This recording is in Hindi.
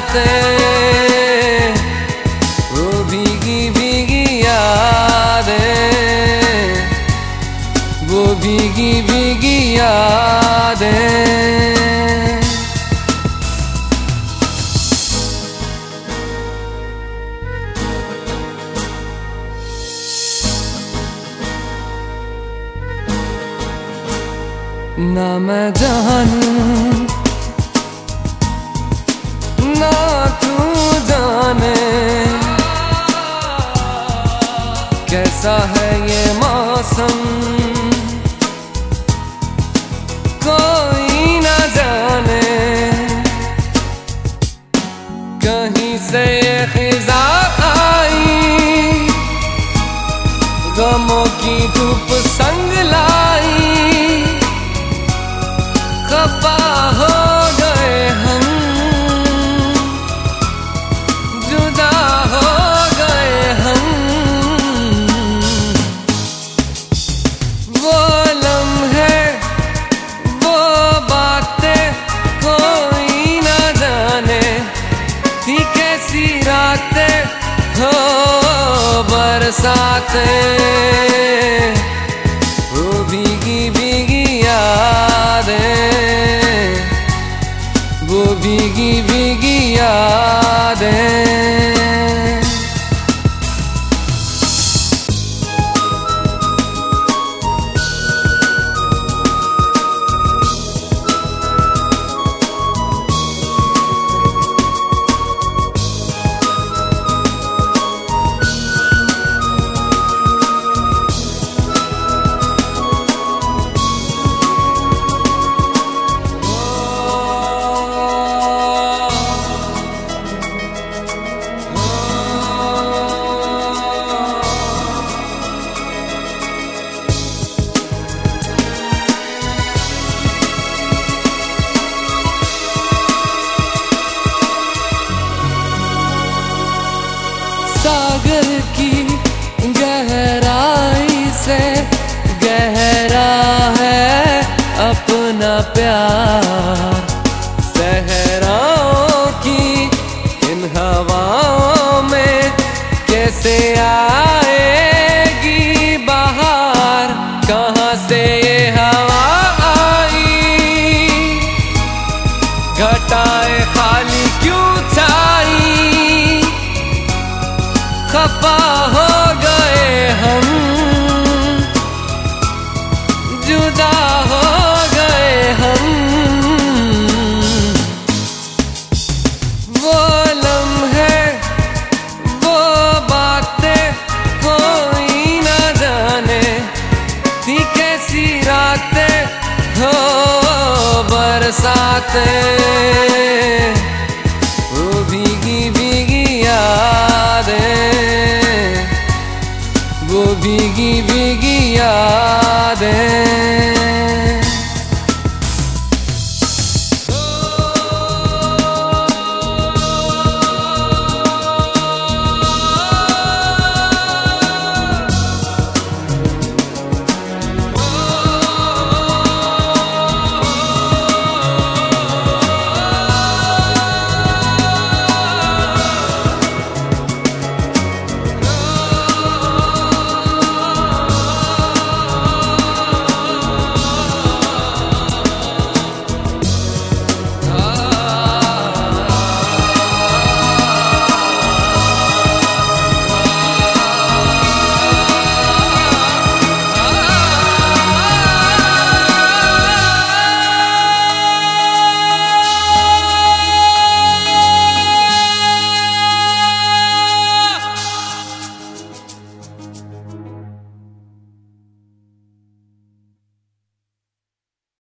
बरसातें, वो भीगी भीगी यादें, वो भीगी भीगी यादें। ना मैं जानूं ना तू जाने, कैसा है ये मौसम कोई ना जाने। कहीं से ये खिज़ा आई, गमों की धूप संग लाई, खफा हो गए हम, जुदा हो गए हम। वो लम्हे वो बातें कोई ना जाने, थी कैसी रातें हो बरसातें, वो भीगी भीगी यादें, वो भीगी भीगी यादें। सागर की गहराई से गहरा है अपना प्यार, सहराओं की इन हवाओं में कैसे आएगी बहार। कहाँ से ये हवा आई, घटाएं खाली क्यों छाई, खफा हो गए हम, जुदा हो गए हम। वो लम्हे वो बातें कोई ना जाने, थी कैसी रातें हो बरसातें, वो भीगी भीगी यादें, वो भीगी भीगी यादें।